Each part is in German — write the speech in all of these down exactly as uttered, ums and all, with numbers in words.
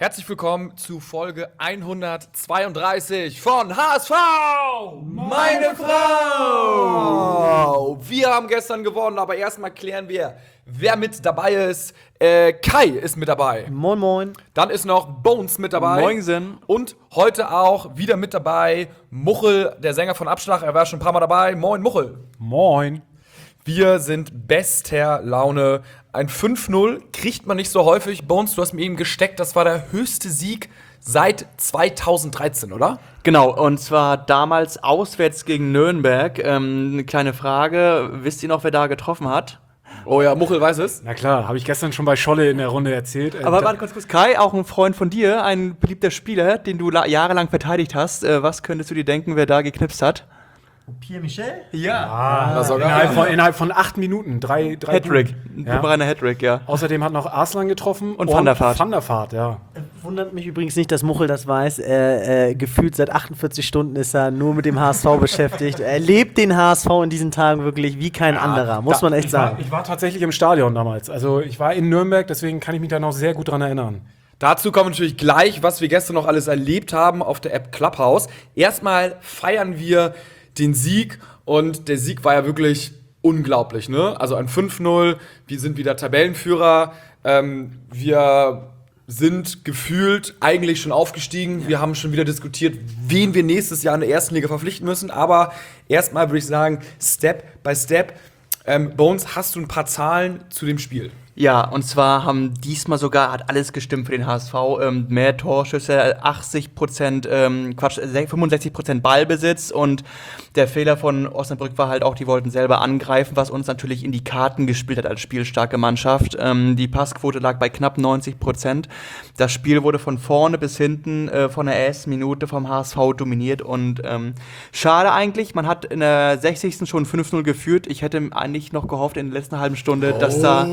Herzlich willkommen zu Folge hundertzweiunddreißig von H S V! Meine Frau! Wir haben gestern gewonnen, aber erstmal klären wir, wer mit dabei ist. Äh, Kai ist mit dabei. Moin, moin. Dann ist noch Bones mit dabei. Moinsen. Und heute auch wieder mit dabei Muchel, der Sänger von Abschlag. Er war schon ein paar Mal dabei. Moin, Muchel. Moin. Wir sind bester Laune. Ein fünf null kriegt man nicht so häufig. Bones, du hast mir eben gesteckt, das war der höchste Sieg seit zweitausenddreizehn, oder? Genau, und zwar damals auswärts gegen Nürnberg. Ähm, eine kleine Frage, wisst ihr noch, wer da getroffen hat? Oh ja, Muchel weiß es. Na klar, habe ich gestern schon bei Scholle in der Runde erzählt. Äh, Aber da- warte kurz, kurz, Kai, auch ein Freund von dir, ein beliebter Spieler, den du la- jahrelang verteidigt hast. Äh, was könntest du dir denken, wer da geknipst hat? Pierre Michel? Ja. Ah, Das war gar innerhalb, nicht. von, innerhalb von acht Minuten, drei, drei Hattrick, Buden. ein reiner Hattrick, ja. Außerdem hat noch Arslan getroffen Und Van der Vaart. Van der Vaart, ja. Wundert mich übrigens nicht, dass Muchel das weiß. Äh, äh, gefühlt seit achtundvierzig Stunden ist er nur mit dem H S V beschäftigt. Er lebt den H S V in diesen Tagen wirklich wie kein anderer, muss Da- man echt ich sagen. War, ich war tatsächlich im Stadion damals. Also ich war in Nürnberg, deswegen kann ich mich da noch sehr gut dran erinnern. Dazu kommen natürlich gleich, was wir gestern noch alles erlebt haben auf der App Clubhouse. Erstmal feiern wir den Sieg und der Sieg war ja wirklich unglaublich, ne? Also ein fünf null, wir sind wieder Tabellenführer, ähm, wir sind gefühlt eigentlich schon aufgestiegen. Wir haben schon wieder diskutiert, wen wir nächstes Jahr in der ersten Liga verpflichten müssen. Aber erstmal würde ich sagen, Step by Step. Ähm, Bones, hast du ein paar Zahlen zu dem Spiel? Ja, und zwar haben diesmal sogar, hat alles gestimmt für den H S V, ähm, mehr Torschüsse, achtzig Prozent, ähm, Quatsch, fünfundsechzig Prozent Ballbesitz und der Fehler von Osnabrück war halt auch, die wollten selber angreifen, was uns natürlich in die Karten gespielt hat als spielstarke Mannschaft. Ähm, die Passquote lag bei knapp neunzig Prozent. Das Spiel wurde von vorne bis hinten äh, von der ersten Minute vom H S V dominiert und ähm, schade eigentlich, man hat in der sechzigsten schon fünf null geführt. Ich hätte eigentlich noch gehofft in der letzten halben Stunde, dass da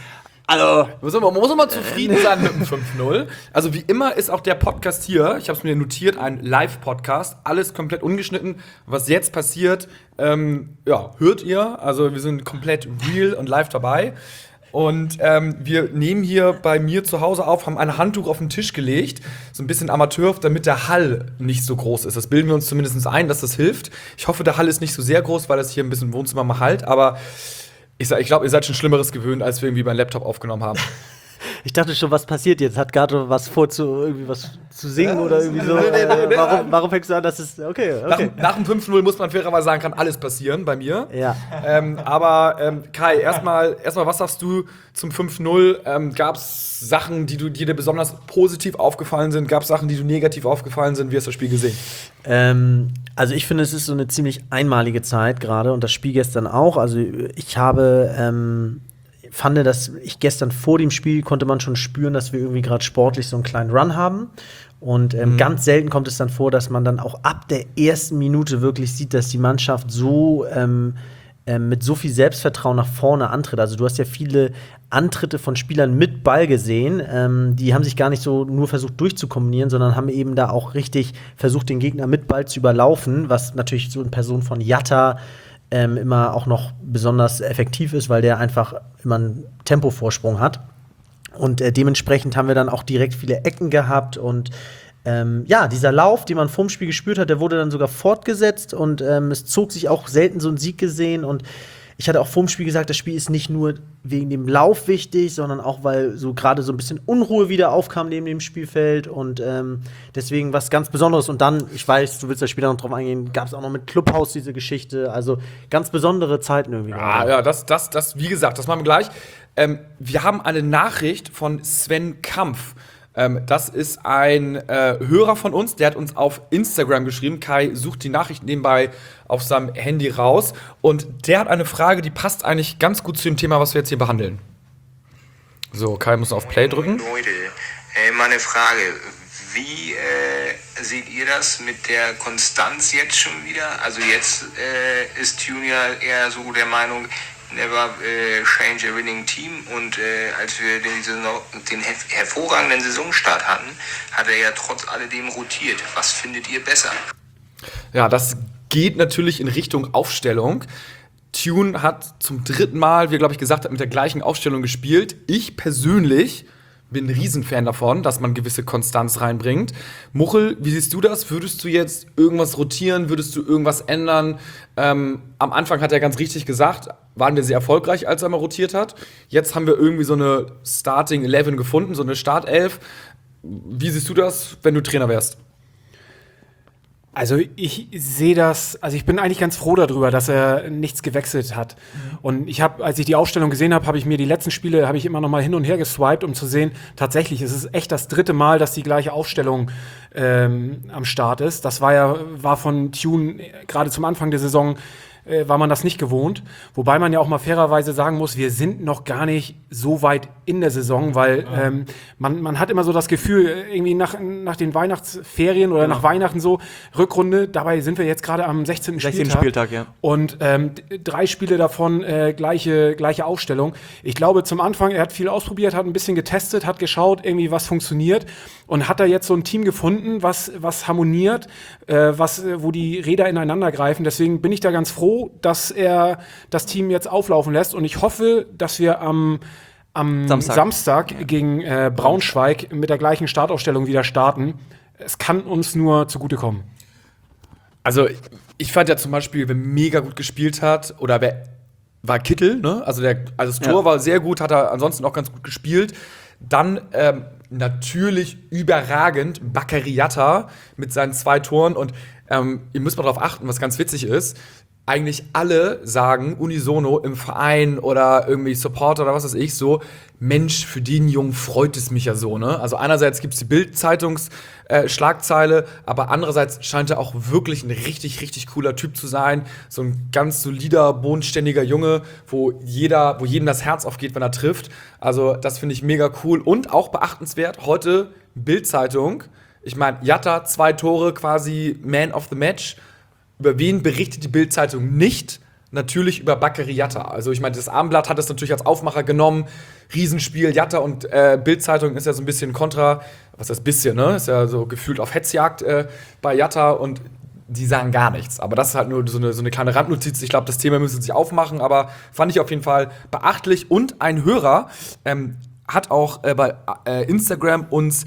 Also, Muss man, man muss immer zufrieden sein mit dem fünf null. Also wie immer ist auch der Podcast hier, ich habe es mir notiert, ein Live-Podcast, alles komplett ungeschnitten. Was jetzt passiert, ähm, ja, hört ihr. Also wir sind komplett real und live dabei. Und ähm, wir nehmen hier bei mir zu Hause auf, haben ein Handtuch auf den Tisch gelegt, so ein bisschen amateurhaft, damit der Hall nicht so groß ist. Das bilden wir uns zumindest ein, dass das hilft. Ich hoffe, der Hall ist nicht so sehr groß, weil das hier ein bisschen im Wohnzimmer mal halt, aber Ich, sag, ich glaube, ihr seid schon Schlimmeres gewöhnt, als wir irgendwie beim Laptop aufgenommen haben. Ich dachte schon, was passiert jetzt? Hat Gato was vor, zu, irgendwie was zu singen oder irgendwie so? nee, nee, Äh, nee, warum, warum fängst du an, dass es. Okay, Nach, okay. nach dem fünf null muss man fairerweise sagen, kann alles passieren bei mir. Ja. Ähm, aber ähm, Kai, erstmal, erstmal, was sagst du zum fünf null? Ähm, Gab es Sachen, die, du, die dir besonders positiv aufgefallen sind? Gab es Sachen, die du negativ aufgefallen sind? Wie hast du das Spiel gesehen? Ähm, also ich finde, es ist so eine ziemlich einmalige Zeit gerade und das Spiel gestern auch. Also ich habe ähm, fand, dass ich gestern vor dem Spiel konnte man schon spüren, dass wir irgendwie gerade sportlich so einen kleinen Run haben. Und ähm, mhm. ganz selten kommt es dann vor, dass man dann auch ab der ersten Minute wirklich sieht, dass die Mannschaft so ähm, ähm, mit so viel Selbstvertrauen nach vorne antritt. Also du hast ja viele Antritte von Spielern mit Ball gesehen. Ähm, die haben sich gar nicht so nur versucht durchzukombinieren, sondern haben eben da auch richtig versucht, den Gegner mit Ball zu überlaufen, was natürlich so in Person von Jatta ähm, immer auch noch besonders effektiv ist, weil der einfach immer einen Tempovorsprung hat. Und äh, dementsprechend haben wir dann auch direkt viele Ecken gehabt und ähm, ja, dieser Lauf, den man vorm Spiel gespürt hat, der wurde dann sogar fortgesetzt und ähm, es zog sich auch selten so ein Sieg gesehen und ich hatte auch vorm Spiel gesagt, das Spiel ist nicht nur wegen dem Lauf wichtig, sondern auch, weil so gerade so ein bisschen Unruhe wieder aufkam neben dem Spielfeld und ähm, deswegen was ganz Besonderes. Und dann, ich weiß, du willst da später noch drauf eingehen, gab es auch noch mit Clubhouse diese Geschichte. Also ganz besondere Zeiten irgendwie. Ah, ja, das, das, das, wie gesagt, das machen wir gleich. Ähm, wir haben eine Nachricht von Sven Kampf. Ähm, das ist ein äh, Hörer von uns, der hat uns auf Instagram geschrieben. Kai sucht die Nachricht nebenbei auf seinem Handy raus. Und der hat eine Frage, die passt eigentlich ganz gut zu dem Thema, was wir jetzt hier behandeln. So, Kai muss auf Play drücken. Leute, äh, meine Frage, wie äh, seht ihr das mit der Konstanz jetzt schon wieder? Also jetzt äh, ist Tune ja eher so der Meinung, never äh, change a winning team und äh, als wir den, Saison, den her- hervorragenden Saisonstart hatten, hat er ja trotz alledem rotiert. Was findet ihr besser? Ja, das geht natürlich in Richtung Aufstellung. Tune hat zum dritten Mal, wie er, glaube ich, gesagt hat, mit der gleichen Aufstellung gespielt. Ich persönlich bin ein Riesenfan davon, dass man gewisse Konstanz reinbringt. Muchel, wie siehst du das? Würdest du jetzt irgendwas rotieren? Würdest du irgendwas ändern? Ähm, am Anfang hat er ganz richtig gesagt, waren wir sehr erfolgreich, als er mal rotiert hat. Jetzt haben wir irgendwie so eine Starting Eleven gefunden, so eine Startelf. Wie siehst du das, wenn du Trainer wärst? Also ich sehe das, also ich bin eigentlich ganz froh darüber, dass er nichts gewechselt hat. Mhm. Und ich habe, als ich die Aufstellung gesehen habe, habe ich mir die letzten Spiele, habe ich immer noch mal hin und her geswiped, um zu sehen, tatsächlich, es ist echt das dritte Mal, dass die gleiche Aufstellung ähm, am Start ist. Das war ja, war von Tune gerade zum Anfang der Saison, äh, war man das nicht gewohnt. Wobei man ja auch mal fairerweise sagen muss, wir sind noch gar nicht so weit in der Saison, weil ja. ähm, man, man hat immer so das Gefühl, irgendwie nach, nach den Weihnachtsferien oder ja. nach Weihnachten so, Rückrunde, dabei sind wir jetzt gerade am sechzehnten Spieltag. Spieltag, ja. Und ähm, drei Spiele davon äh, gleiche, gleiche Aufstellung. Ich glaube, zum Anfang, er hat viel ausprobiert, hat ein bisschen getestet, hat geschaut, irgendwie was funktioniert und hat da jetzt so ein Team gefunden, was, was harmoniert, äh, was, wo die Räder ineinander greifen. Deswegen bin ich da ganz froh, dass er das Team jetzt auflaufen lässt und ich hoffe, dass wir am am Samstag, Samstag gegen äh, Braunschweig mit der gleichen Startaufstellung wieder starten. Es kann uns nur zugutekommen. Also ich fand ja zum Beispiel, wer mega gut gespielt hat, oder wer war Kittel, ne? Also, der, also das Tor ja. war sehr gut, hat er ansonsten auch ganz gut gespielt. Dann ähm, natürlich überragend Bakary Yatta mit seinen zwei Toren. Und ähm, ihr müsst mal darauf achten, was ganz witzig ist. Eigentlich alle sagen unisono im Verein oder irgendwie Supporter oder was weiß ich so, Mensch, für den Jungen freut es mich ja so, ne? Also einerseits gibt es die Bild-Zeitungs-Schlagzeile, äh, aber andererseits scheint er auch wirklich ein richtig, richtig cooler Typ zu sein. So ein ganz solider, bodenständiger Junge, wo jeder, wo jedem das Herz aufgeht, wenn er trifft. Also das finde ich mega cool und auch beachtenswert. Heute Bild-Zeitung, ich meine, Yatta, zwei Tore, quasi Man of the Match. Über wen berichtet die Bild-Zeitung nicht? Natürlich über Bakary Yatta. Also ich meine, das Abendblatt hat es natürlich als Aufmacher genommen. Riesenspiel, Yatta und äh, Bild-Zeitung ist ja so ein bisschen kontra, was heißt bisschen, ne? Ist ja so gefühlt auf Hetzjagd äh, bei Yatta und die sagen gar nichts. Aber das ist halt nur so eine, so eine kleine Randnotiz. Ich glaube, das Thema müssen sich aufmachen, aber fand ich auf jeden Fall beachtlich. Und ein Hörer ähm, hat auch äh, bei äh, Instagram uns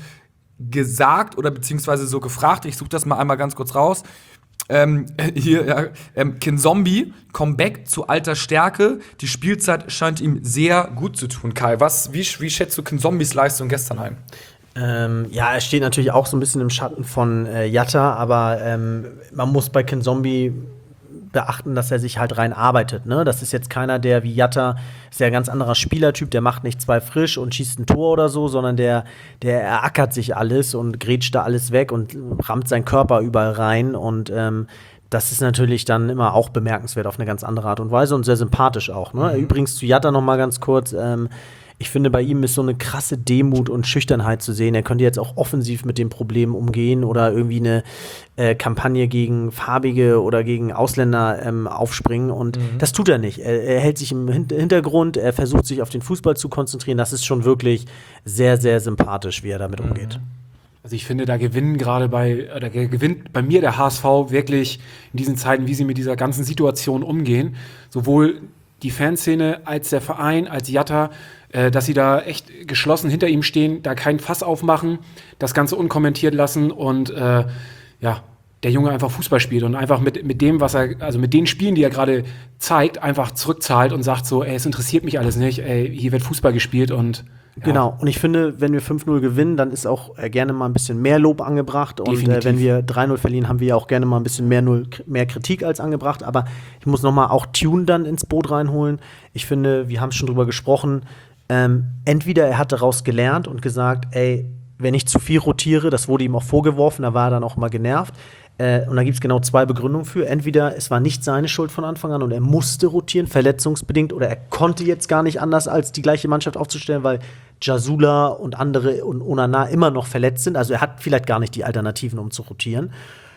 gesagt oder beziehungsweise so gefragt, ich suche das mal einmal ganz kurz raus, Ähm, hier, ja, ähm, Kinzombie, Comeback zu alter Stärke. Die Spielzeit scheint ihm sehr gut zu tun. Kai, was, wie, wie schätzt du Kinzombies Leistung gestern ein? Ähm, ja, er steht natürlich auch so ein bisschen im Schatten von äh, Yatta, aber ähm, man muss bei Kinzombie beachten, dass er sich halt rein arbeitet. Ne? Das ist jetzt keiner, der wie Yatta, ist ja ein ganz anderer Spielertyp, der macht nicht zwei frisch und schießt ein Tor oder so, sondern der, der erackert sich alles und grätscht da alles weg und rammt seinen Körper überall rein und ähm, das ist natürlich dann immer auch bemerkenswert auf eine ganz andere Art und Weise und sehr sympathisch auch. Ne? Mhm. Übrigens zu Yatta noch mal ganz kurz, ähm, ich finde, bei ihm ist so eine krasse Demut und Schüchternheit zu sehen. Er könnte jetzt auch offensiv mit dem Problem umgehen oder irgendwie eine äh, Kampagne gegen Farbige oder gegen Ausländer ähm, aufspringen. Und mhm. das tut er nicht. Er, er hält sich im Hin- Hintergrund, er versucht sich auf den Fußball zu konzentrieren. Das ist schon wirklich sehr, sehr sympathisch, wie er damit mhm. umgeht. Also ich finde, da gewinnen gerade bei, oder gewinnt bei mir der H S V wirklich in diesen Zeiten, wie sie mit dieser ganzen Situation umgehen. Sowohl die Fanszene als der Verein, als Yatta, äh, dass sie da echt geschlossen hinter ihm stehen, da kein Fass aufmachen, das Ganze unkommentiert lassen und äh, ja, der Junge einfach Fußball spielt und einfach mit, mit dem, was er, also mit den Spielen, die er gerade zeigt, einfach zurückzahlt und sagt so, ey, es interessiert mich alles nicht, ey, hier wird Fußball gespielt und ja. Genau, und ich finde, wenn wir fünf null gewinnen, dann ist auch äh, gerne mal ein bisschen mehr Lob angebracht. Und äh, wenn wir drei null verlieren, haben wir ja auch gerne mal ein bisschen mehr, null, mehr Kritik als angebracht. Aber ich muss noch mal auch Tune dann ins Boot reinholen. Ich finde, wir haben es schon drüber gesprochen, ähm, entweder er hat daraus gelernt und gesagt, ey, wenn ich zu viel rotiere, das wurde ihm auch vorgeworfen, da war er dann auch mal genervt. Äh, und da gibt es genau zwei Begründungen für. Entweder es war nicht seine Schuld von Anfang an und er musste rotieren, verletzungsbedingt, oder er konnte jetzt gar nicht anders, als die gleiche Mannschaft aufzustellen, weil Jasula und andere und Onana immer noch verletzt sind. Also er hat vielleicht gar nicht die Alternativen, um zu rotieren.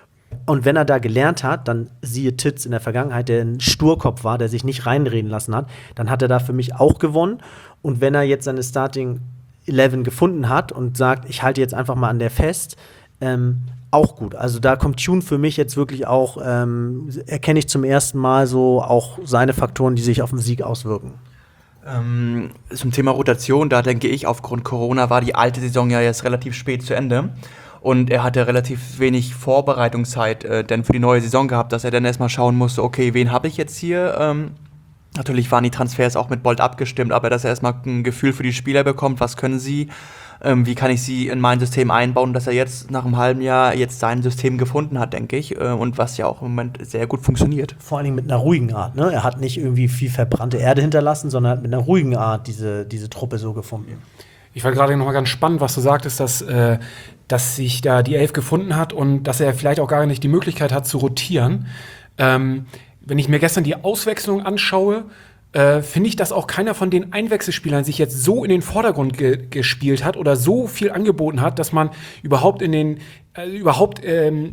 Und wenn er da gelernt hat, dann siehe Titz in der Vergangenheit, der ein Sturkopf war, der sich nicht reinreden lassen hat, dann hat er da für mich auch gewonnen. Und wenn er jetzt seine Starting Eleven gefunden hat und sagt, ich halte jetzt einfach mal an der fest, ähm, auch gut. Also da kommt Tune für mich jetzt wirklich auch, ähm, erkenne ich zum ersten Mal so auch seine Faktoren, die sich auf den Sieg auswirken. Ähm, zum Thema Rotation, da denke ich, aufgrund Corona war die alte Saison ja jetzt relativ spät zu Ende. Und er hatte relativ wenig Vorbereitungszeit äh, denn für die neue Saison gehabt, dass er dann erstmal schauen musste, okay, wen habe ich jetzt hier? Ähm, natürlich waren die Transfers auch mit Bolt abgestimmt, aber dass er erstmal ein Gefühl für die Spieler bekommt, was können sie, ähm, wie kann ich sie in mein System einbauen, dass er jetzt nach einem halben Jahr jetzt sein System gefunden hat, denke ich, äh, und was ja auch im Moment sehr gut funktioniert. Vor allen Dingen mit einer ruhigen Art, ne? Er hat nicht irgendwie viel verbrannte Erde hinterlassen, sondern hat mit einer ruhigen Art diese, diese Truppe so gefunden. Ich fand gerade noch mal ganz spannend, was du sagtest, dass, äh, dass sich da die Elf gefunden hat und dass er vielleicht auch gar nicht die Möglichkeit hat zu rotieren. Ähm, wenn ich mir gestern die Auswechslung anschaue, äh, finde ich, dass auch keiner von den Einwechselspielern sich jetzt so in den Vordergrund ge- gespielt hat oder so viel angeboten hat, dass man überhaupt in den äh, überhaupt ähm,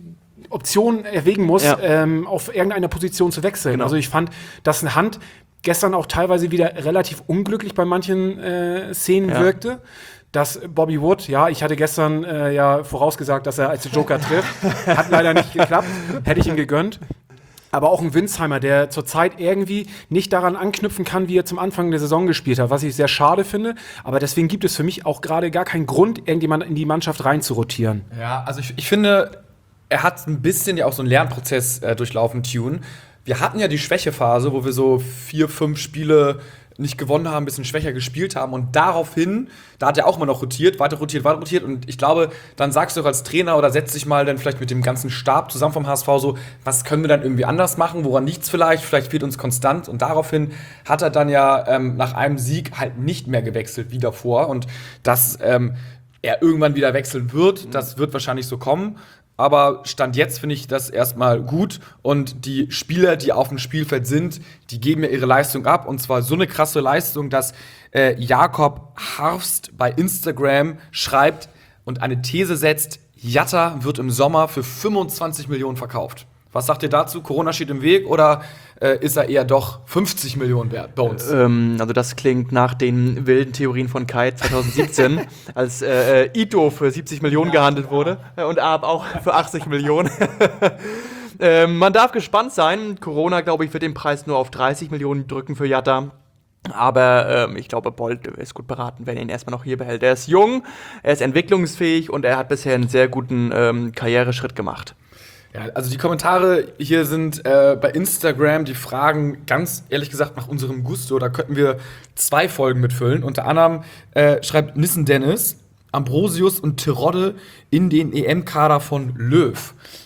Optionen erwägen muss, Ja. ähm, auf irgendeiner Position zu wechseln. Genau. Also ich fand, dass ein Hand gestern auch teilweise wieder relativ unglücklich bei manchen äh, Szenen Ja. wirkte. Dass Bobby Wood, ja, ich hatte gestern äh, ja vorausgesagt, dass er als Joker trifft. Hat leider nicht geklappt. Hätte ich ihm gegönnt. Aber auch ein Winsheimer, der zurzeit irgendwie nicht daran anknüpfen kann, wie er zum Anfang der Saison gespielt hat, was ich sehr schade finde. Aber deswegen gibt es für mich auch gerade gar keinen Grund, irgendjemand in die Mannschaft rein zu rotieren. Ja, also ich, ich finde, er hat ein bisschen ja auch so einen Lernprozess äh, durchlaufen, Tune. Wir hatten ja die Schwächephase, wo wir so vier, fünf Spiele nicht gewonnen haben, ein bisschen schwächer gespielt haben. Und daraufhin, da hat er auch mal noch rotiert, weiter rotiert, weiter rotiert. Und ich glaube, dann sagst du auch als Trainer oder setzt dich mal dann vielleicht mit dem ganzen Stab zusammen vom H S V so, was können wir dann irgendwie anders machen, woran liegt's vielleicht, vielleicht fehlt uns konstant. Und daraufhin hat er dann ja ähm, nach einem Sieg halt nicht mehr gewechselt wie davor. Und dass ähm, er irgendwann wieder wechseln wird, das wird wahrscheinlich so kommen. Aber Stand jetzt finde ich das erstmal gut. Und die Spieler, die auf dem Spielfeld sind, die geben ja ihre Leistung ab. Und zwar so eine krasse Leistung, dass äh, Jakob Harfst bei Instagram schreibt und eine These setzt, Jatta wird im Sommer für fünfundzwanzig Millionen verkauft. Was sagt ihr dazu? Corona steht im Weg oder äh, ist er eher doch fünfzig Millionen wert, Bones? Ähm, also das klingt nach den wilden Theorien von Kai zwanzig siebzehn, als äh, Ito für siebzig Millionen gehandelt wurde äh, und Ab auch für achtzig Millionen. ähm, man darf gespannt sein. Corona, glaube ich, wird den Preis nur auf dreißig Millionen drücken für Jatta. Aber ähm, ich glaube, Bolt ist gut beraten, wenn er ihn erstmal noch hier behält. Er ist jung, er ist entwicklungsfähig und er hat bisher einen sehr guten ähm, Karriereschritt gemacht. Ja, also die Kommentare hier sind äh, bei Instagram, die fragen ganz ehrlich gesagt nach unserem Gusto. Da könnten wir zwei Folgen mitfüllen. Unter anderem äh, schreibt Nissen Dennis, Ambrosius und Terodde in den E M-Kader von Löw.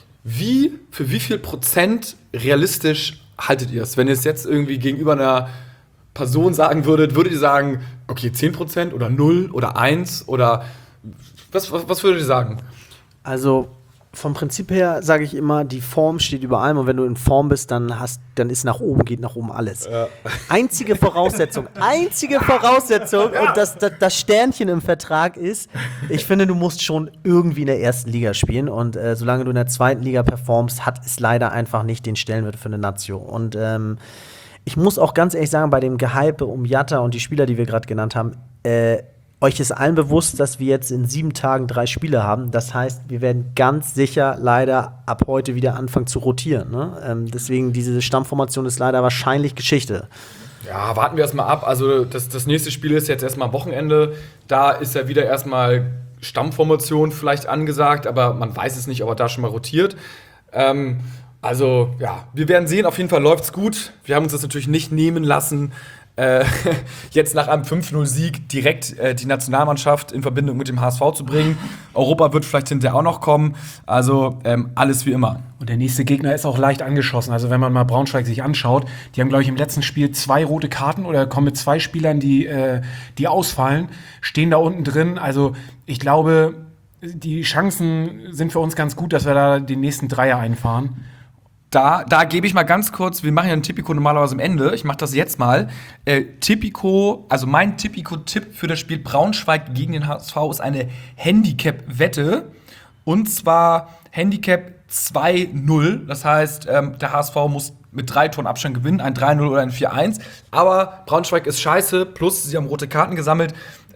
Wie, für wie viel Prozent realistisch haltet ihr es? Wenn ihr es jetzt irgendwie gegenüber einer Person sagen würdet, würdet ihr sagen, okay, zehn Prozent oder null oder eins oder was, was, was würdet ihr sagen? Also vom Prinzip her sage ich immer, die Form steht über allem und wenn du in Form bist, dann hast, dann ist nach oben, geht nach oben alles. Ja. Einzige Voraussetzung, einzige Voraussetzung und das, das, das Sternchen im Vertrag ist, ich finde, du musst schon irgendwie in der ersten Liga spielen und äh, solange du in der zweiten Liga performst, hat es leider einfach nicht den Stellenwert für eine Nation. Und ähm, ich muss auch ganz ehrlich sagen, bei dem Gehype um Jatta und die Spieler, die wir gerade genannt haben, äh, euch ist allen bewusst, dass wir jetzt in sieben Tagen drei Spiele haben. Das heißt, wir werden ganz sicher leider ab heute wieder anfangen zu rotieren. Ne? Ähm, deswegen, diese Stammformation ist leider wahrscheinlich Geschichte. Ja, warten wir erstmal ab. Also das, das nächste Spiel ist jetzt erstmal am Wochenende. Da ist ja wieder erstmal Stammformation vielleicht angesagt, aber man weiß es nicht, ob er da schon mal rotiert. Ähm, also ja, wir werden sehen. Auf jeden Fall läuft's gut. Wir haben uns das natürlich nicht nehmen lassen, Äh, jetzt nach einem fünf null Sieg direkt äh, die Nationalmannschaft in Verbindung mit dem H S V zu bringen. Europa wird vielleicht hinterher auch noch kommen. Also ähm, alles wie immer. Und der nächste Gegner ist auch leicht angeschossen. Also wenn man mal Braunschweig sich anschaut, die haben, glaube ich, im letzten Spiel zwei rote Karten oder kommen mit zwei Spielern, die, äh, die ausfallen, stehen da unten drin. Also ich glaube, die Chancen sind für uns ganz gut, dass wir da den nächsten Dreier einfahren. Da, da gebe ich mal ganz kurz, wir machen ja einen Tipico normalerweise am Ende, ich mache das jetzt mal. Äh, Tipico, also mein Tipico-Tipp für das Spiel Braunschweig gegen den H S V ist eine Handicap-Wette. Und zwar Handicap zwei null. Das heißt, ähm, der H S V muss mit drei Toren Abstand gewinnen, ein drei null oder ein vier eins. Aber Braunschweig ist scheiße, plus sie haben rote Karten gesammelt.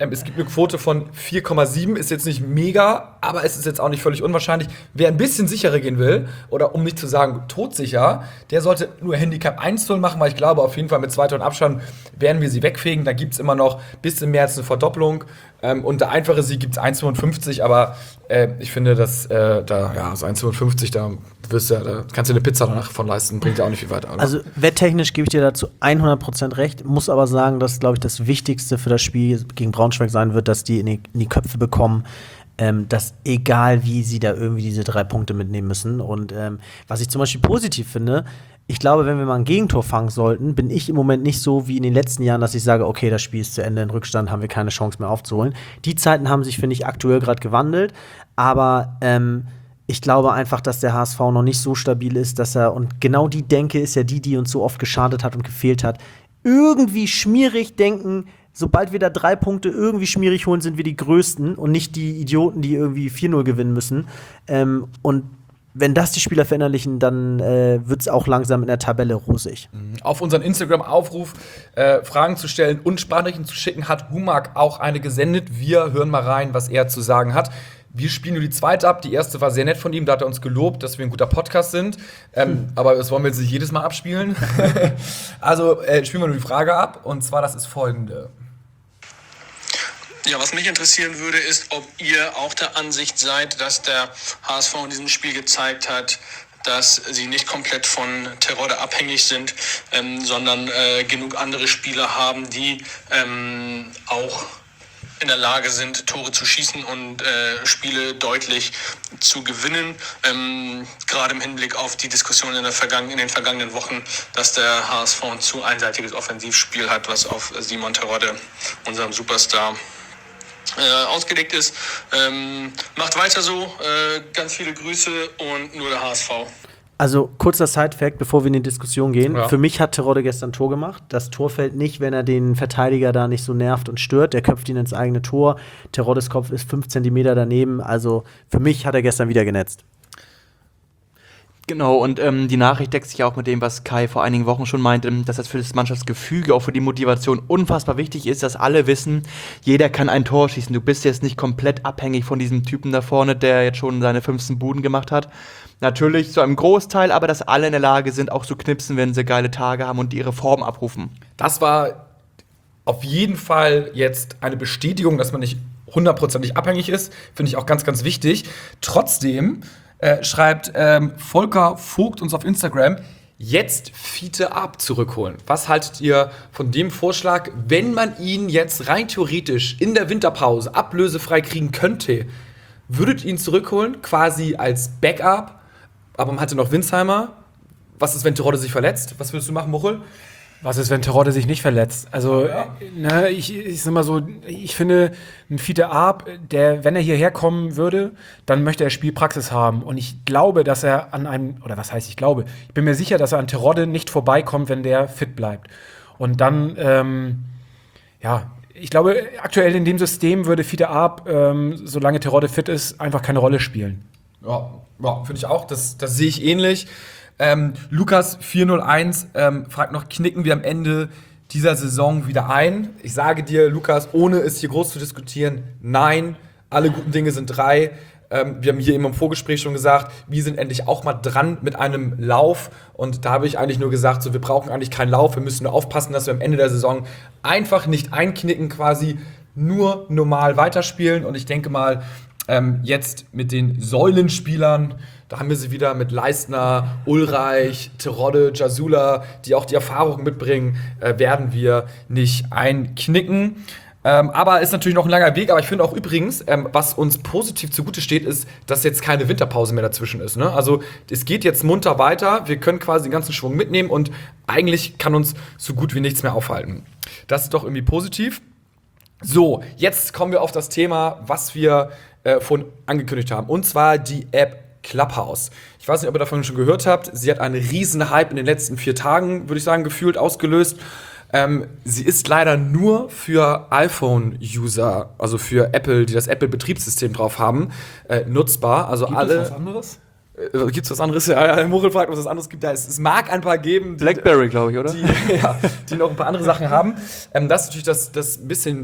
Ähm, es gibt eine Quote von vier Komma sieben, ist jetzt nicht mega, aber es ist jetzt auch nicht völlig unwahrscheinlich. Wer ein bisschen sicherer gehen will, oder um nicht zu sagen todsicher, der sollte nur Handicap eins null machen, weil ich glaube, auf jeden Fall mit zwei Toren Abstand werden wir sie wegfegen. Da gibt es immer noch bis im März eine Verdopplung. Ähm, und der einfache Sieg gibt es eins Komma fünfundfünfzig, aber äh, ich finde, dass äh, da, ja, so eins Komma fünfundfünfzig, da, wirst du, da kannst du eine Pizza danach von leisten, bringt ja auch nicht viel weiter. Oder? Also wetttechnisch gebe ich dir dazu hundert Prozent recht, muss aber sagen, dass, glaube ich, das Wichtigste für das Spiel gegen Braunschweig sein wird, dass die in die, in die Köpfe bekommen, ähm, dass egal wie sie da irgendwie diese drei Punkte mitnehmen müssen. Und ähm, was ich zum Beispiel positiv finde, ich glaube, wenn wir mal ein Gegentor fangen sollten, bin ich im Moment nicht so wie in den letzten Jahren, dass ich sage, okay, das Spiel ist zu Ende, in Rückstand haben wir keine Chance mehr aufzuholen. Die Zeiten haben sich, finde ich, aktuell gerade gewandelt, aber ähm, ich glaube einfach, dass der H S V noch nicht so stabil ist, dass er, und genau die Denke ist ja die, die uns so oft geschadet hat und gefehlt hat, irgendwie schmierig denken, sobald wir da drei Punkte irgendwie schmierig holen, sind wir die Größten und nicht die Idioten, die irgendwie vier null gewinnen müssen. Ähm, und wenn das die Spieler verinnerlichen, dann äh, wird es auch langsam in der Tabelle rosig. Auf unseren Instagram-Aufruf, äh, Fragen zu stellen und Sprachnachrichten zu schicken, hat Humak auch eine gesendet. Wir hören mal rein, was er zu sagen hat. Wir spielen nur die zweite ab. Die erste war sehr nett von ihm. Da hat er uns gelobt, dass wir ein guter Podcast sind. Ähm, hm. Aber das wollen wir jetzt nicht jedes Mal abspielen. Also äh, spielen wir nur die Frage ab. Und zwar, das ist folgende. Ja, was mich interessieren würde, ist, ob ihr auch der Ansicht seid, dass der H S V in diesem Spiel gezeigt hat, dass sie nicht komplett von Terodde abhängig sind, ähm, sondern äh, genug andere Spieler haben, die ähm, auch in der Lage sind, Tore zu schießen und äh, Spiele deutlich zu gewinnen. Ähm, gerade im Hinblick auf die Diskussion in, der Vergangen- in den vergangenen Wochen, dass der H S V ein zu einseitiges Offensivspiel hat, was auf Simon Terodde, unserem Superstar, Äh, ausgelegt ist. Ähm, macht weiter so, äh, ganz viele Grüße und nur der H S V. Also kurzer Side-Fact, bevor wir in die Diskussion gehen. Ja. Für mich hat Terodde gestern ein Tor gemacht. Das Tor fällt nicht, wenn er den Verteidiger da nicht so nervt und stört. Der köpft ihn ins eigene Tor. Teroddes Kopf ist fünf Zentimeter daneben. Also für mich hat er gestern wieder genetzt. Genau, und ähm, die Nachricht deckt sich auch mit dem, was Kai vor einigen Wochen schon meinte, dass das für das Mannschaftsgefüge, auch für die Motivation unfassbar wichtig ist, dass alle wissen, jeder kann ein Tor schießen. Du bist jetzt nicht komplett abhängig von diesem Typen da vorne, der jetzt schon seine fünfzehn Buden gemacht hat. Natürlich zu einem Großteil, aber dass alle in der Lage sind, auch zu knipsen, wenn sie geile Tage haben und ihre Form abrufen. Das war auf jeden Fall jetzt eine Bestätigung, dass man nicht hundertprozentig abhängig ist. Finde ich auch ganz, ganz wichtig. Trotzdem Äh, schreibt ähm, Volker Vogt uns auf Instagram, jetzt Fiete Ab zurückholen. Was haltet ihr von dem Vorschlag, wenn man ihn jetzt rein theoretisch in der Winterpause ablösefrei kriegen könnte? Würdet ihr ihn zurückholen, quasi als Backup? Aber man hatte noch Winsheimer. Was ist, wenn Terodde sich verletzt? Was würdest du machen, Muchel? Was ist, wenn Terodde sich nicht verletzt? Also, ja. ne, ich, ich sag mal so, ich finde, ein Fiete Ab, der, wenn er hierher kommen würde, dann möchte er Spielpraxis haben. Und ich glaube, dass er an einem, oder was heißt ich glaube, ich bin mir sicher, dass er an Terodde nicht vorbeikommt, wenn der fit bleibt. Und dann, ähm, ja, ich glaube, aktuell in dem System würde Fiete Ab, ähm, solange Terodde fit ist, einfach keine Rolle spielen. Ja, ja finde ich auch. Das, das sehe ich ähnlich. Ähm, Lukas vier null eins ähm, fragt noch, knicken wir am Ende dieser Saison wieder ein? Ich sage dir, Lukas, ohne es hier groß zu diskutieren, nein, alle guten Dinge sind drei. Ähm, wir haben hier eben im Vorgespräch schon gesagt, wir sind endlich auch mal dran mit einem Lauf. Und da habe ich eigentlich nur gesagt, so, wir brauchen eigentlich keinen Lauf, wir müssen nur aufpassen, dass wir am Ende der Saison einfach nicht einknicken, quasi nur normal weiterspielen. Und ich denke mal, ähm, jetzt mit den Säulenspielern, da haben wir sie wieder mit Leistner, Ulreich, Terodde, Jasula, die auch die Erfahrung mitbringen, äh, werden wir nicht einknicken. Ähm, aber ist natürlich noch ein langer Weg. Aber ich finde auch übrigens, ähm, was uns positiv zugute steht, ist, dass jetzt keine Winterpause mehr dazwischen ist. Ne? Also es geht jetzt munter weiter. Wir können quasi den ganzen Schwung mitnehmen und eigentlich kann uns so gut wie nichts mehr aufhalten. Das ist doch irgendwie positiv. So, jetzt kommen wir auf das Thema, was wir äh, vorhin angekündigt haben. Und zwar die App Clubhouse. Ich weiß nicht, ob ihr davon schon gehört habt. Sie hat einen riesen Hype in den letzten vier Tagen, würde ich sagen, gefühlt ausgelöst. Ähm, sie ist leider nur für iPhone-User, also für Apple, die das Apple-Betriebssystem drauf haben, äh, nutzbar. Also Gibt alle. es was anderes? Äh, gibt's was anderes? Ja, ja, Muchel fragt, ob es was anderes gibt. Ja, es, es mag ein paar geben. Die, Blackberry, glaube ich, oder? Die, ja, die noch ein paar andere Sachen haben. Ähm, das ist natürlich das, das ein bisschen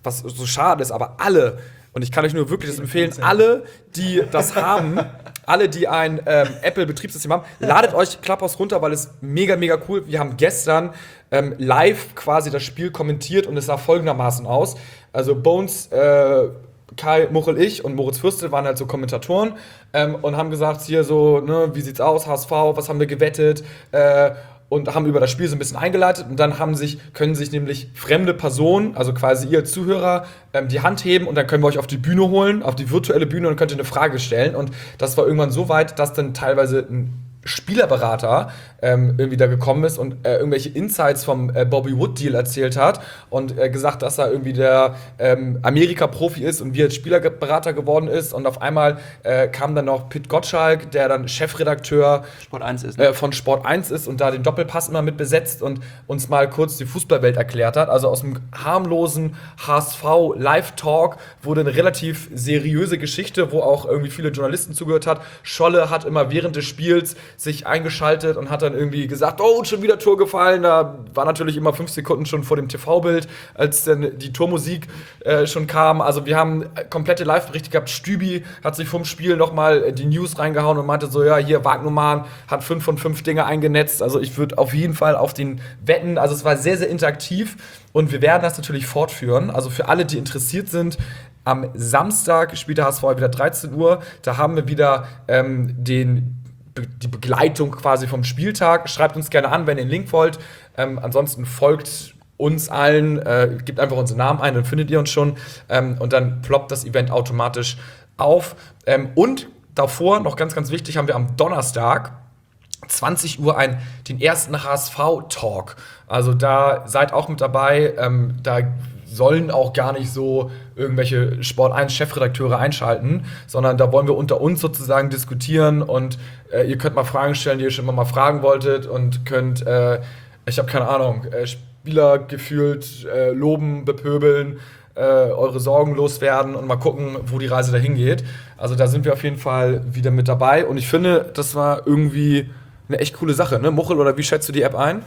was so schade ist, aber alle, und ich kann euch nur wirklich das empfehlen, alle, die das haben, alle, die ein ähm, Apple-Betriebssystem haben, ladet euch Clubhouse runter, weil es mega, mega cool. Wir haben gestern ähm, live quasi das Spiel kommentiert und es sah folgendermaßen aus. Also Bones, äh, Kai, Muchel, ich und Moritz Fürste waren halt so Kommentatoren ähm, und haben gesagt, hier so, ne, wie sieht's aus, H S V, was haben wir gewettet, äh, und haben über das Spiel so ein bisschen eingeleitet und dann haben sich, können sich nämlich fremde Personen, also quasi ihr Zuhörer, ähm, die Hand heben und dann können wir euch auf die Bühne holen, auf die virtuelle Bühne und könnt ihr eine Frage stellen. Und das war irgendwann so weit, dass dann teilweise ein Spielerberater ähm, irgendwie da gekommen ist und äh, irgendwelche Insights vom äh, Bobby Wood-Deal erzählt hat und äh, gesagt, dass er irgendwie der ähm, Amerika-Profi ist und wie er Spielerberater geworden ist. Und auf einmal äh, kam dann noch Pit Gottschalk, der dann Chefredakteur Sport eins ist, ne? äh, von Sport eins ist und da den Doppelpass immer mit besetzt und uns mal kurz die Fußballwelt erklärt hat. Also aus dem harmlosen H S V-Live-Talk wurde eine relativ seriöse Geschichte, wo auch irgendwie viele Journalisten zugehört hat. Scholle hat immer während des Spiels sich eingeschaltet und hat dann irgendwie gesagt, oh, schon wieder Tor gefallen. Da war natürlich immer fünf Sekunden schon vor dem T V-Bild, als dann die Tormusik äh, schon kam. Also wir haben komplette Live-Berichte gehabt. Stübi hat sich vom Spiel nochmal die News reingehauen und meinte so, ja, hier, Wagnumann hat fünf von fünf Dinge eingenetzt. Also ich würde auf jeden Fall auf den wetten. Also es war sehr, sehr interaktiv und wir werden das natürlich fortführen. Also für alle, die interessiert sind, am Samstag spielt der H S V wieder dreizehn Uhr. Da haben wir wieder ähm, den die Begleitung quasi vom Spieltag. Schreibt uns gerne an, wenn ihr den Link wollt. Ähm, ansonsten folgt uns allen, äh, gebt einfach unseren Namen ein, dann findet ihr uns schon. Ähm, und dann ploppt das Event automatisch auf. Ähm, und davor, noch ganz, ganz wichtig, haben wir am Donnerstag zwanzig Uhr ein, den ersten H S V-Talk. Also da seid auch mit dabei. Ähm, da sollen auch gar nicht so irgendwelche Sport eins Chefredakteure einschalten, sondern da wollen wir unter uns sozusagen diskutieren und äh, ihr könnt mal Fragen stellen, die ihr schon immer mal fragen wolltet und könnt, äh, ich habe keine Ahnung, äh, Spieler gefühlt äh, loben, bepöbeln, äh, eure Sorgen loswerden und mal gucken, wo die Reise dahin geht. Also da sind wir auf jeden Fall wieder mit dabei und ich finde, das war irgendwie eine echt coole Sache, ne? Muchel, oder wie schätzt du die App ein?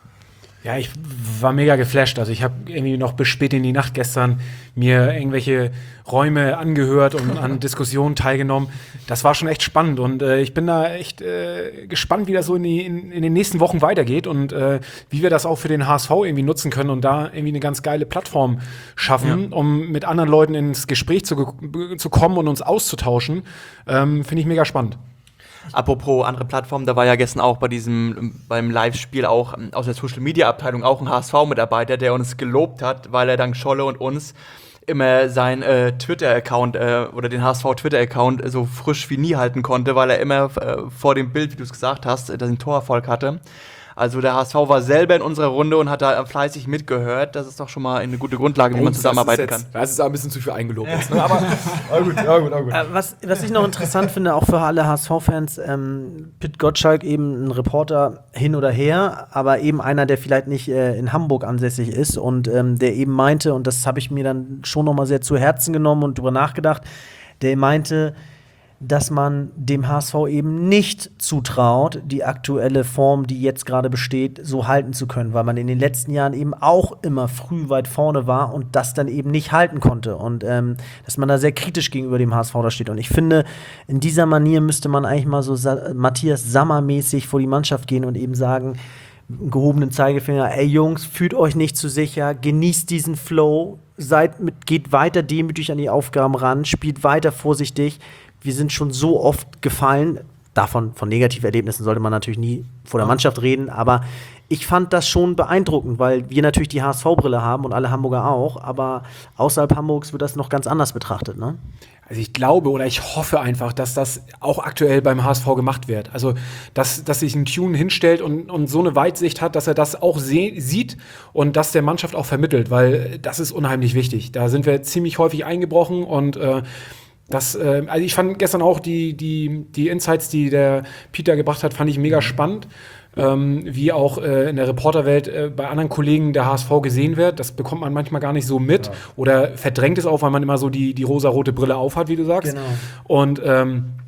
Ja, ich war mega geflasht. Also ich habe irgendwie noch bis spät in die Nacht gestern mir irgendwelche Räume angehört und an Diskussionen teilgenommen. Das war schon echt spannend und äh, ich bin da echt äh, gespannt, wie das so in, die, in, in den nächsten Wochen weitergeht und äh, wie wir das auch für den H S V irgendwie nutzen können und da irgendwie eine ganz geile Plattform schaffen, ja, um mit anderen Leuten ins Gespräch zu, zu kommen und uns auszutauschen. Ähm, finde ich mega spannend. Apropos andere Plattformen, da war ja gestern auch bei diesem, beim Live-Spiel auch aus der Social-Media-Abteilung auch ein H S V-Mitarbeiter, der uns gelobt hat, weil er dank Scholle und uns immer sein äh, Twitter-Account äh, oder den H S V-Twitter-Account so frisch wie nie halten konnte, weil er immer äh, vor dem Bild, wie du es gesagt hast, den Torerfolg hatte. Also der H S V war selber in unserer Runde und hat da fleißig mitgehört. Das ist doch schon mal eine gute Grundlage, wie man zusammenarbeiten das kann. Das ist auch ein bisschen zu viel eingelobt. Ist, ne? Aber, aber gut, ja, gut, ja, gut. Äh, was, was ich noch interessant finde, auch für alle H S V-Fans, ähm, Pit Gottschalk, eben ein Reporter hin oder her, aber eben einer, der vielleicht nicht äh, in Hamburg ansässig ist und ähm, der eben meinte, und das habe ich mir dann schon noch mal sehr zu Herzen genommen und drüber nachgedacht, der meinte, dass man dem H S V eben nicht zutraut, die aktuelle Form, die jetzt gerade besteht, so halten zu können, weil man in den letzten Jahren eben auch immer früh weit vorne war und das dann eben nicht halten konnte und ähm, dass man da sehr kritisch gegenüber dem H S V da steht. Und ich finde, in dieser Manier müsste man eigentlich mal so Sa- Matthias Sammer-mäßig vor die Mannschaft gehen und eben sagen, gehobenen Zeigefinger, ey Jungs, fühlt euch nicht zu sicher, genießt diesen Flow, seid mit, geht weiter demütig an die Aufgaben ran, spielt weiter vorsichtig. Wir sind schon so oft gefallen. Davon, von Negativerlebnissen sollte man natürlich nie vor der Mannschaft reden, aber ich fand das schon beeindruckend, weil wir natürlich die H S V-Brille haben und alle Hamburger auch, aber außerhalb Hamburgs wird das noch ganz anders betrachtet, ne? Also ich glaube oder ich hoffe einfach, dass das auch aktuell beim H S V gemacht wird. Also, dass, dass sich ein Tune hinstellt und, und so eine Weitsicht hat, dass er das auch se- sieht und das der Mannschaft auch vermittelt, weil das ist unheimlich wichtig. Da sind wir ziemlich häufig eingebrochen und äh, Das, äh, also ich fand gestern auch die, die, die Insights, die der Peter gebracht hat, fand ich mega spannend. Ähm, wie auch äh, in der Reporterwelt äh, bei anderen Kollegen der H S V gesehen wird. Das bekommt man manchmal gar nicht so mit ja. oder verdrängt es auch, weil man immer so die, die rosarote Brille aufhat, wie du sagst. Genau. Und ähm,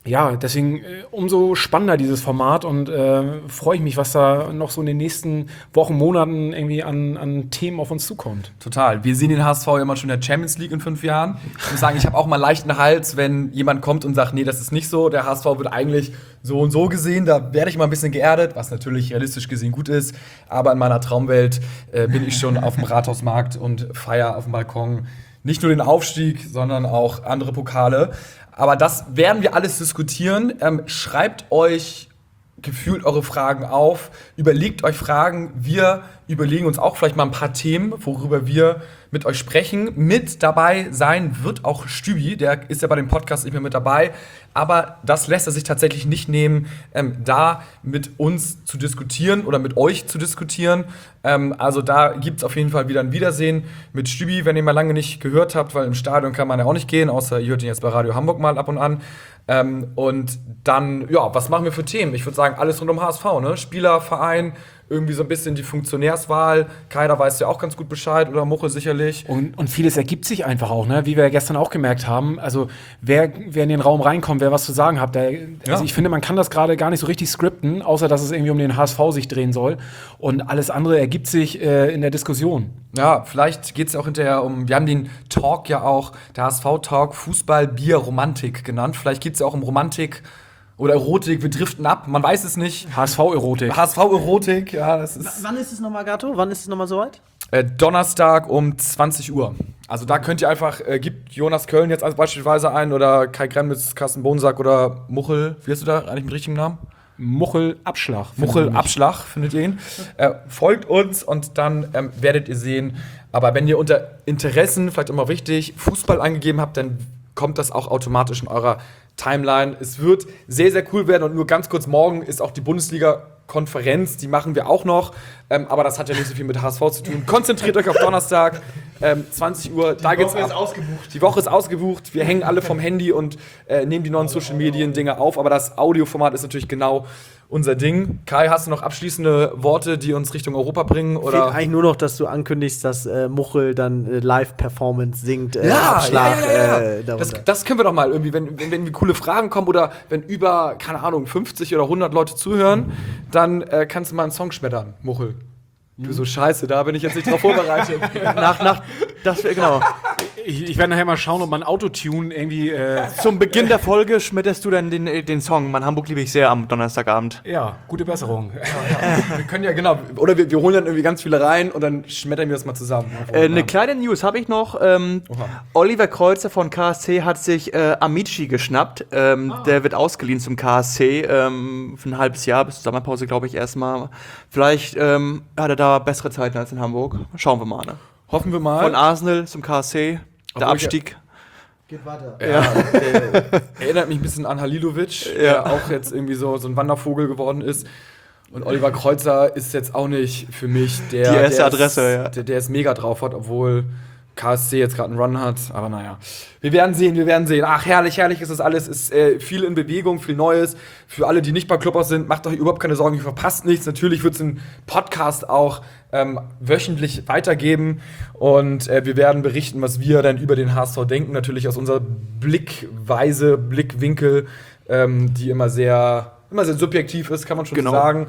Ja, deswegen äh, umso spannender dieses Format und äh, freue ich mich, was da noch so in den nächsten Wochen, Monaten irgendwie an, an Themen auf uns zukommt. Total. Wir sehen den H S V ja immer schon in der Champions League in fünf Jahren. Ich muss sagen, ich habe auch mal leichten Hals, wenn jemand kommt und sagt, nee, das ist nicht so. Der H S V wird eigentlich so und so gesehen. Da werde ich mal ein bisschen geerdet, was natürlich realistisch gesehen gut ist. Aber in meiner Traumwelt äh, bin ich schon auf dem Rathausmarkt und feier auf dem Balkon nicht nur den Aufstieg, sondern auch andere Pokale. Aber das werden wir alles diskutieren. Ähm, schreibt euch gefühlt eure Fragen auf. Überlegt euch Fragen. Wir überlegen uns auch vielleicht mal ein paar Themen, worüber wir mit euch sprechen. Mit dabei sein wird auch Stübi. Der ist ja bei dem Podcast nicht mehr mit dabei. Aber das lässt er sich tatsächlich nicht nehmen, ähm, da mit uns zu diskutieren oder mit euch zu diskutieren. Ähm, also da gibt es auf jeden Fall wieder ein Wiedersehen mit Stübi, wenn ihr mal lange nicht gehört habt, weil im Stadion kann man ja auch nicht gehen, außer ihr hört ihn jetzt bei Radio Hamburg mal ab und an. Ähm, und dann, ja, was machen wir für Themen? Ich würde sagen, alles rund um H S V, ne? Spieler, Verein, irgendwie so ein bisschen die Funktionärswahl. Keider weiß ja auch ganz gut Bescheid oder Muche sicherlich. Und, und vieles ergibt sich einfach auch, ne? Wie wir ja gestern auch gemerkt haben. Also wer, wer in den Raum reinkommt, wer was zu sagen hat, der, also Ja. ich finde, man kann das gerade gar nicht so richtig skripten, außer dass es irgendwie um den H S V sich drehen soll. Und alles andere ergibt sich äh, in der Diskussion. Ja, vielleicht geht es auch hinterher um, wir haben den Talk ja auch, der H S V-Talk, Fußball, Bier, Romantik genannt. Vielleicht geht es ja auch um Romantik oder Erotik, wir driften ab, man weiß es nicht. H S V-Erotik. H S V-Erotik, ja, das W- ist Wann ist es nochmal, Gatto? Wann ist es nochmal soweit? äh, Donnerstag um zwanzig Uhr. Also da könnt ihr einfach, äh, gibt Jonas Köln jetzt als beispielsweise ein oder Kai Gremnitz, Carsten Bonsack oder Muchel, wie hast du da eigentlich mit richtigem Namen? Muchel-Abschlag. Muchel Abschlag, findet ihr ihn. Äh, folgt uns und dann ähm, werdet ihr sehen. Aber wenn ihr unter Interessen, vielleicht immer wichtig, Fußball eingegeben habt, dann kommt das auch automatisch in eurer Timeline. Es wird sehr, sehr cool werden. Und nur ganz kurz, morgen ist auch die Bundesliga-Konferenz. Die machen wir auch noch. Ähm, aber das hat ja nicht so viel mit H S V zu tun. Konzentriert euch auf Donnerstag, ähm, zwanzig Uhr. Da geht's ab. ausgebucht. Die Woche ist ausgebucht. Wir hängen alle vom Handy und äh, nehmen die neuen Social-Medien-Dinge auf. Aber das Audioformat ist natürlich genau unser Ding. Kai, hast du noch abschließende Worte, die uns Richtung Europa bringen? Fehlt Oder? eigentlich nur noch, dass du ankündigst, dass äh, Muchel dann äh, Live-Performance singt, äh, Ja, Abschlag. ja, ja, ja, ja. Äh, darunter. Das, das können wir doch mal irgendwie, wenn, wenn, wenn coole Fragen kommen oder wenn über, keine Ahnung, fünfzig oder hundert Leute zuhören, dann äh, kannst du mal einen Song schmettern, Muchel. Du so scheiße, da bin ich jetzt nicht drauf vorbereitet. Nach, nach, das, genau. Ich, ich werde nachher mal schauen, ob man Autotune irgendwie. Äh, Zum Beginn der Folge schmetterst du dann den, den Song. Mein Hamburg liebe ich sehr am Donnerstagabend. ja, gute Besserung. Wir können ja, genau, oder wir, wir holen dann irgendwie ganz viele rein und dann schmettern wir das mal zusammen. Äh, eine kleine News habe ich noch. Ähm, Oha. Oliver Kreuzer von K S C hat sich äh, Amici geschnappt. Ähm, Der wird ausgeliehen zum K S C ähm, für ein halbes Jahr, bis zur Sommerpause, glaube ich, erstmal. Vielleicht ähm, hat er da bessere Zeiten als in Hamburg. Schauen wir mal. Ne? Hoffen wir mal. Von Arsenal zum K S C, der Obwohl ich- Abstieg. Geht weiter. Ja, äh, erinnert mich ein bisschen an Halilovic, der auch jetzt irgendwie so, so ein Wandervogel geworden ist. Und Oliver Kreuzer ist jetzt auch nicht für mich der, Die erste der Adresse, es, ja. der, der es mega drauf hat, obwohl K S C jetzt gerade einen Run hat. Aber naja, wir werden sehen, wir werden sehen. Ach, herrlich, herrlich ist das alles. Ist äh, viel in Bewegung, viel Neues. Für alle, die nicht bei Clubhouse sind, macht euch überhaupt keine Sorgen, ihr verpasst nichts. Natürlich wird es einen Podcast auch ähm, wöchentlich weitergeben. Und äh, wir werden berichten, was wir dann über den H S V denken. Natürlich aus unserer Blickweise, Blickwinkel, ähm, die immer sehr, immer sehr subjektiv ist, kann man schon Genau. so sagen.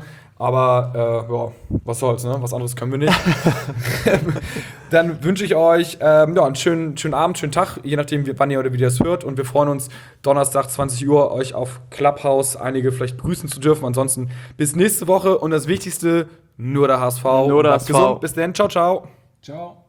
Aber äh, ja, was soll's, ne? Was anderes können wir nicht. Dann wünsche ich euch ähm, ja, einen schönen, schönen Abend, schönen Tag, je nachdem, wie, wann ihr oder wie ihr das hört. Und wir freuen uns, Donnerstag, zwanzig Uhr, euch auf Clubhouse einige vielleicht grüßen zu dürfen. Ansonsten bis nächste Woche. Und das Wichtigste, nur der H S V. Nur der Bleibt H S V. gesund. Bis dann. Ciao, ciao. Ciao.